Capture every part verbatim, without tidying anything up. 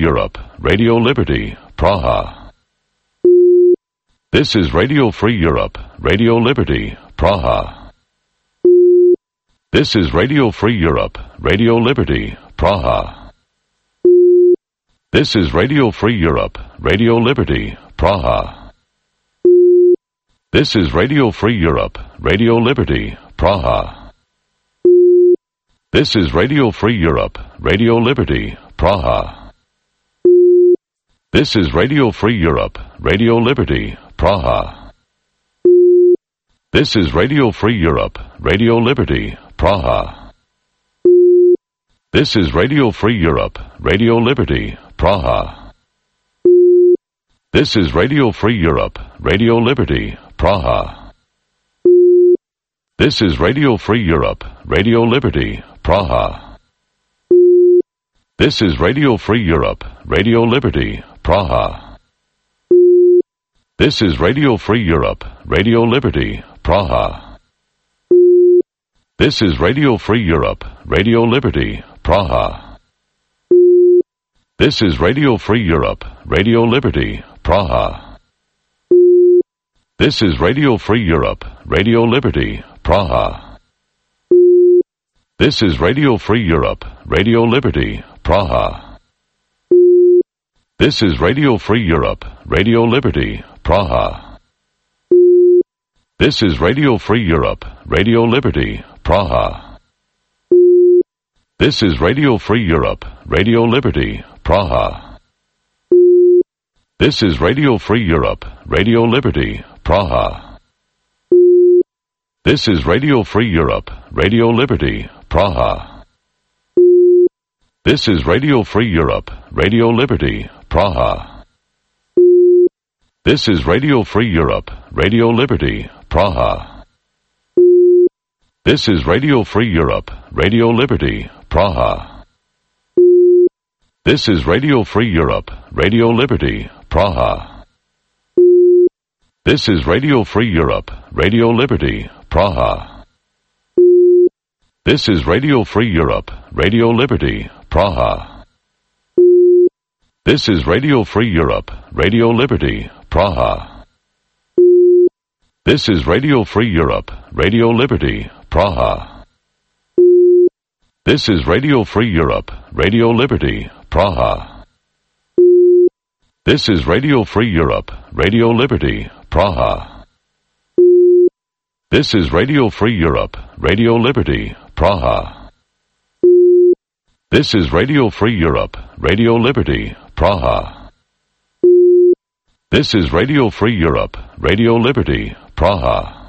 Europe, Radio Liberty, Praha. This is Radio Free Europe, Radio Liberty, Praha. This is Radio Free Europe, Radio Liberty, Praha. This is Radio Free Europe, Radio Liberty, Praha. This is Radio Free Europe, Radio Liberty, Praha. This is Radio Free Europe, Radio Liberty, Praha. This is Radio Free Europe, Radio Liberty, Praha. This is Radio Free Europe, Radio Liberty, Praha. This is Radio Free Europe, Radio Liberty, Praha. This is Radio Free Europe, Radio Liberty, Praha. This is Radio Free Europe, Radio Liberty, Praha. This is Radio Free Europe, Radio Liberty, Praha. This is Radio Free Europe, Radio Liberty, Praha. This is Radio Free Europe, Radio Liberty, Praha. This is Radio Free Europe, Radio Liberty, Praha. This is Radio Free Europe, Radio Liberty, Praha. This is Radio Free Europe, Radio Liberty, Praha. This is Radio Free Europe, Radio Liberty, Praha. This is Radio Free Europe, Radio Liberty, Praha. This is Radio Free Europe, Radio Liberty, Praha. This is Radio Free Europe, Radio Liberty, Praha. This is Radio Free Europe, Radio Liberty, Praha. This is Radio Free Europe, Radio Liberty, Praha. This is Radio Free Europe, Radio Liberty, Praha. This is Radio Free Europe, Radio Liberty, Praha. This is Radio Free Europe, Radio Liberty, Praha. This is Radio Free Europe, Radio Liberty, Praha. This is Radio Free Europe, Radio Liberty, Praha. This is Radio Free Europe, Radio Liberty, Praha. This is Radio Free Europe, Radio Liberty, Praha. This is Radio Free Europe, Radio Liberty, Praha. This is Radio Free Europe, Radio Liberty, Praha. This is Radio Free Europe, Radio Liberty, Praha. This is Radio Free Europe, Radio Liberty, Praha. This is Radio Free Europe, Radio Liberty, Praha.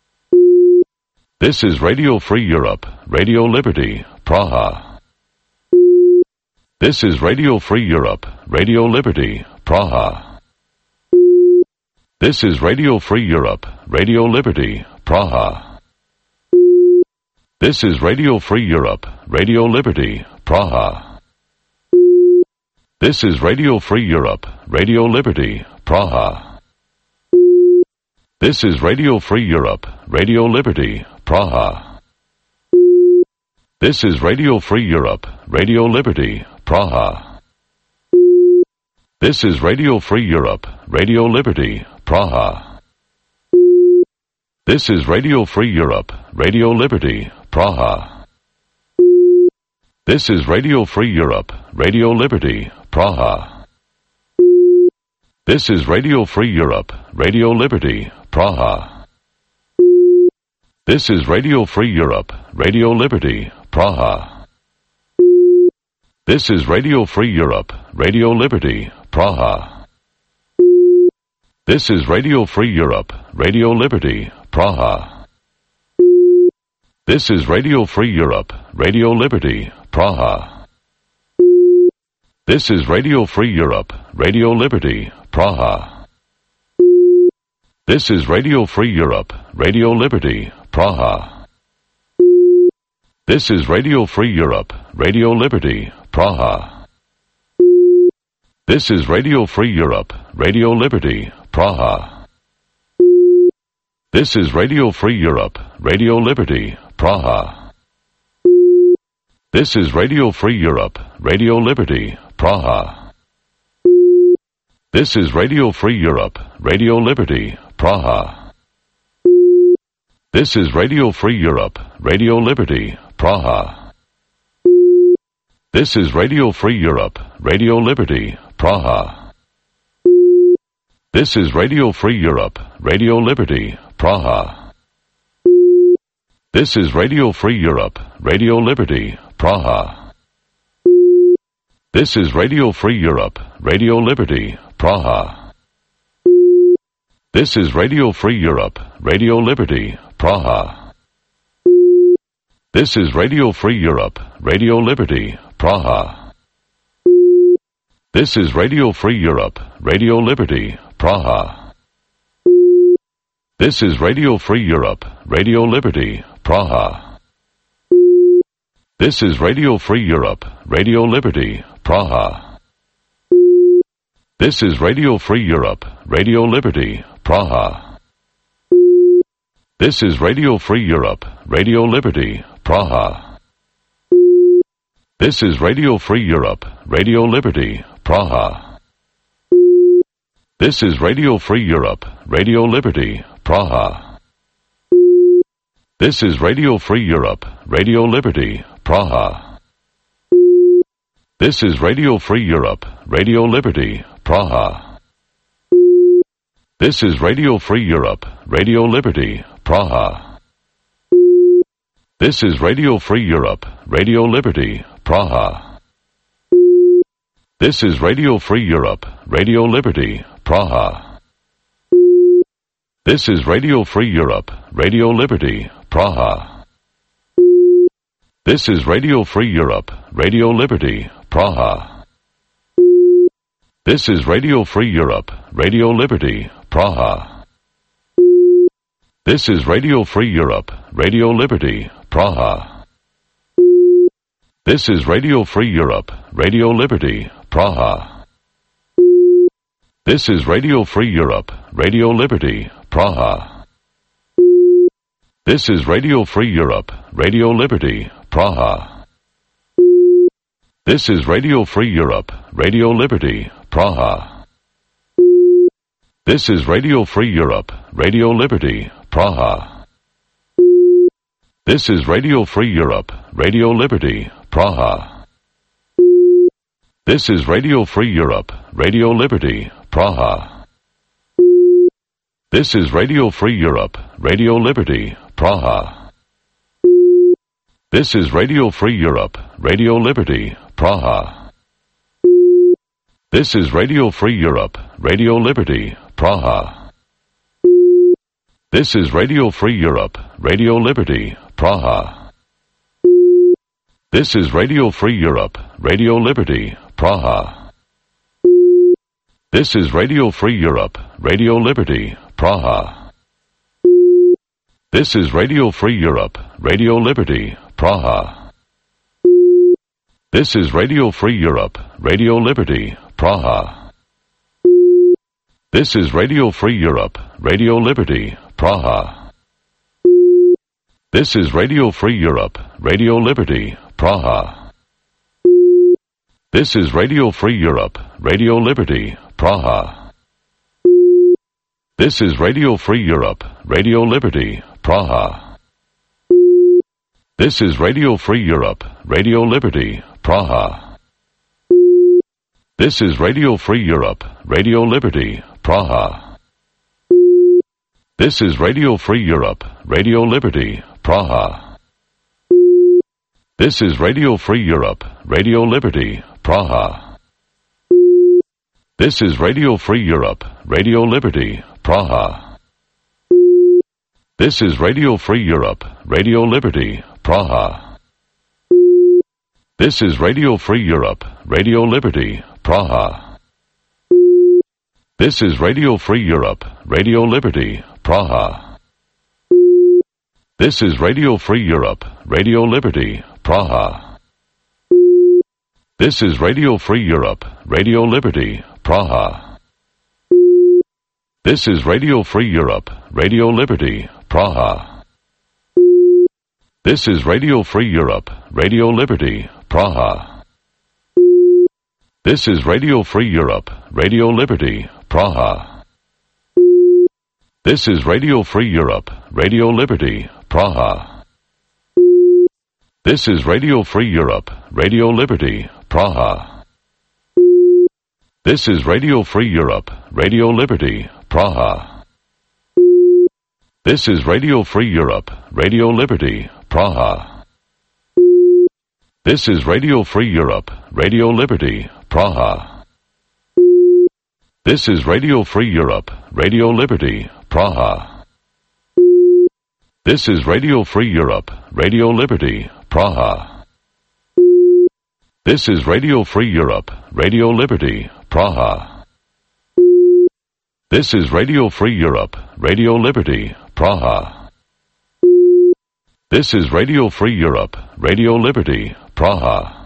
This is Radio Free Europe, Radio Liberty, Praha. This is Radio Free Europe, Radio Liberty, Praha. This is Radio Free Europe, Radio Liberty, Praha. This is Radio Free Europe, Radio Liberty, Praha. This is Radio Free Europe, Radio Liberty, Praha. This is Radio Free Europe, Radio Liberty, Praha. This is Radio Free Europe, Radio Liberty, Praha. This is Radio Free Europe, Radio Liberty, Praha. This is Radio Free Europe, Radio Liberty, Praha. This is Radio Free Europe, Radio Liberty, Praha. This is Radio Free Europe, Radio Liberty, Praha. This is Radio Free Europe, Radio Liberty, Praha. This is Radio Free Europe, Radio Liberty, Praha. This is Radio Free Europe, Radio Liberty, Praha. This is Radio Free Europe, Radio Liberty, Praha. This is Radio Free Europe, Radio Liberty, Praha. This is Radio Free Europe, Radio Liberty, Praha. This is Radio Free Europe, Radio Liberty, Praha. This is Radio Free Europe, Radio Liberty, Praha. This is Radio Free Europe, Radio Liberty, Praha. This is Radio Free Europe, Radio Liberty, Praha. This is Radio Free Europe, Radio Liberty, Praha. This is Radio Free Europe, Radio Liberty, Praha. This is Radio Free Europe, Radio Liberty, Praha. This is Radio Free Europe, Radio Liberty, Praha. This is Radio Free Europe, Radio Liberty, Praha. This is Radio Free Europe, Radio Liberty, Praha. This is Radio Free Europe, Radio Liberty, Praha. This is Radio Free Europe, Radio Liberty, Praha. This is Radio Free Europe, Radio Liberty, Praha. This is Radio Free Europe, Radio Liberty, Praha. This is Radio Free Europe, Radio Liberty, Praha. This is Radio Free Europe, Radio Liberty, Praha. This is Radio Free Europe, Radio Liberty, Praha. This is Radio Free Europe, Radio Liberty, Praha. This is Radio Free Europe, Radio Liberty, Praha. This is Radio Free Europe, Radio Liberty, Praha. This is Radio Free Europe, Radio Liberty, Praha. This is Radio Free Europe, Radio Liberty, Praha. This is Radio Free Europe, Radio Liberty, Praha. This is Radio Free Europe, Radio Liberty, Praha. This is Radio Free Europe, Radio Liberty, Praha. This is Radio Free Europe, Radio Liberty, Praha. This is Radio Free Europe, Radio Liberty, Praha. This is Radio Free Europe, Radio Liberty, Praha. This is Radio Free Europe, Radio Liberty, Praha. This is Radio Free Europe, Radio Liberty, Praha. This is Radio Free Europe, Radio Liberty, Praha. This is Radio Free Europe, Radio Liberty, Praha. This is Radio Free Europe, Radio Liberty, Praha. This is Radio Free Europe, Radio Liberty, Praha. This is Radio Free Europe, Radio Liberty, Praha. This is Radio Free Europe, Radio Liberty, Praha. This is Radio Free Europe, Radio Liberty, Praha. This is Radio Free Europe, Radio Liberty, Praha. This is Radio Free Europe, Radio Liberty, Praha. This is Radio Free Europe, Radio Liberty, Praha. This is Radio Free Europe, Radio Liberty, Praha. This is Radio Free Europe, Radio Liberty, Praha. This is Radio Free Europe, Radio Liberty, Praha. This is Radio Free Europe, Radio Liberty, Praha. This is Radio Free Europe, Radio Liberty, Praha. This is Radio Free Europe, Radio Liberty, Praha. This is Radio Free Europe, Radio Liberty, Praha. This is Radio Free Europe, Radio Liberty, Praha. This is Radio Free Europe, Radio Liberty, Praha. This is Radio Free Europe, Radio Liberty, Praha. This is Radio Free Europe, Radio Liberty, Praha. This is Radio Free Europe, Radio Liberty, Praha. This is Radio Free Europe, Radio Liberty, Praha. This is Radio Free Europe, Radio Liberty, Praha. This is Radio Free Europe, Radio Liberty, Praha. This is Radio Free Europe, Radio Liberty, Praha. This is Radio Free Europe, Radio Liberty, Praha. This is Radio Free Europe, Radio Liberty, Praha. This is Radio Free Europe, Radio Liberty, Praha. This is Radio Free Europe, Radio Liberty, Praha. This is Radio Free Europe, Radio Liberty, Praha. This is Radio Free Europe, Radio Liberty, Praha. This is Radio Free Europe, Radio Liberty, Praha. This is Radio Free Europe, Radio Liberty, Praha. This is Radio Free Europe, Radio Liberty, Praha. This is Radio Free Europe, Radio Liberty, Praha. This is Radio Free Europe, Radio Liberty, Praha. This is Radio Free Europe, Radio Liberty, Praha. This is Radio Free Europe, Radio Liberty, Praha. This is Radio Free Europe, Radio Liberty, Praha.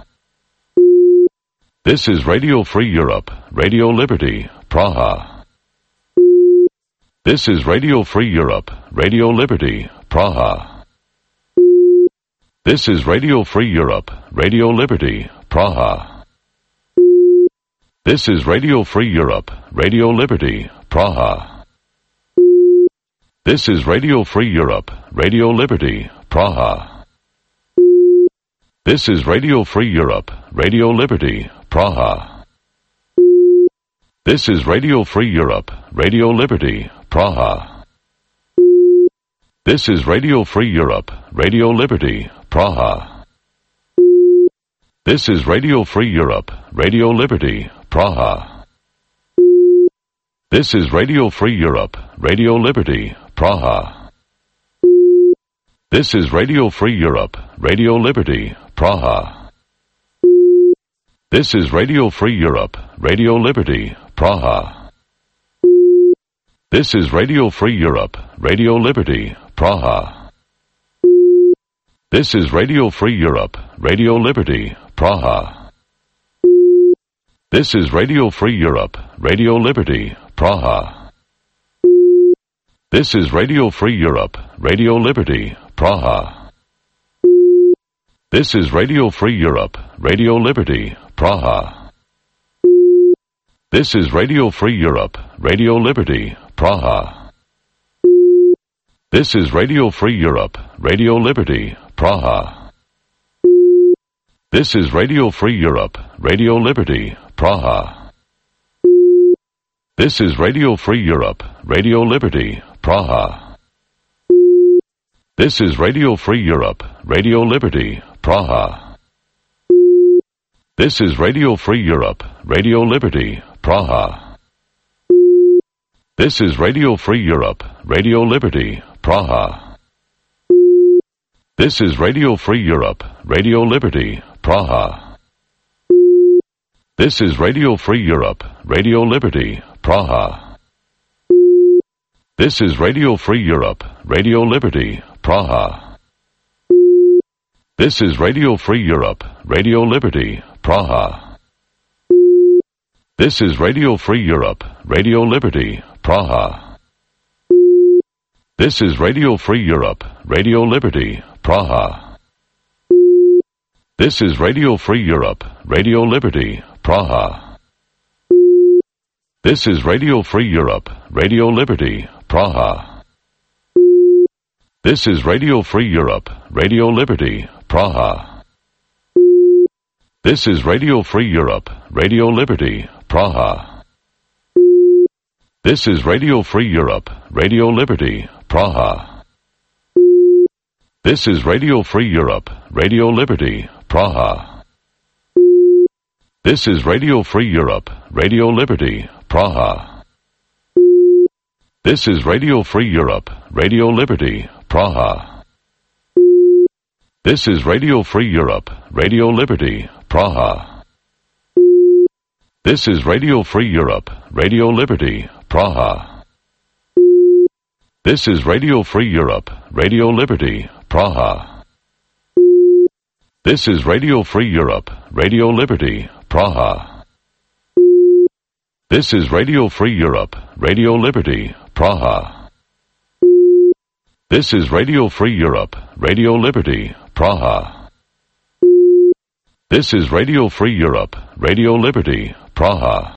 This is Radio Free Europe, Radio Liberty, Praha. This is Radio Free Europe, Radio Liberty, Praha. This is Radio Free Europe, Radio Liberty, Praha. This is Radio Free Europe, Radio Liberty, Praha. This is Radio Free Europe, Radio Liberty, Praha. This is Radio Free Europe, Radio Liberty, Praha. This is Radio Free Europe, Radio Liberty, Praha. This is Radio Free Europe, Radio Liberty, Praha. This is Radio Free Europe, Radio Liberty, Praha. This is Radio Free Europe, Radio Liberty, Praha. This is Radio Free Europe, Radio Liberty, Praha. This is Radio Free Europe, Radio Liberty, Praha. This is Radio Free Europe, Radio Liberty, Praha. This is Radio Free Europe, Radio Liberty, Praha. This is Radio Free Europe, Radio Liberty, Praha. This is Radio Free Europe, Radio Liberty, Praha. This is Radio Free Europe, Radio Liberty, Praha. This is Radio Free Europe, Radio Liberty, Praha. This is Radio Free Europe, Radio Liberty, Praha. This is Radio Free Europe, Radio Liberty, Praha. This is Radio Free Europe, Radio Liberty, Praha. This is Radio Free Europe, Radio Liberty, Praha. This is Radio Free Europe, Radio Liberty, Praha. This is Radio Free Europe, Radio Liberty, Praha. This is Radio Free Europe, Radio Liberty, Praha. This is Radio Free Europe, Radio Liberty, Praha. This is Radio Free Europe, Radio Liberty, Praha. This is Radio Free Europe, Radio Liberty, Praha. This is Radio Free Europe, Radio Liberty, Praha. This is Radio Free Europe, Radio Liberty, Praha. This is Radio Free Europe, Radio Liberty, Praha. This is Radio Free Europe, Radio Liberty, Praha. This is Radio Free Europe, Radio Liberty, Praha. This is Radio Free Europe, Radio Liberty, Praha. This is Radio Free Europe, Radio Liberty, Praha. This is Radio Free Europe, Radio Liberty, Praha. This is Radio Free Europe, Radio Liberty, Praha. This is Radio Free Europe, Radio Liberty, Praha. This is Radio Free Europe, Radio Liberty, Praha. This is Radio Free Europe, Radio Liberty, Praha. This is Radio Free Europe, Radio Liberty, Praha. This is Radio Free Europe, Radio Liberty, Praha. This is Radio Free Europe, Radio Liberty, Praha. This is Radio Free Europe, Radio Liberty, Praha. This is Radio Free Europe, Radio Liberty, Praha.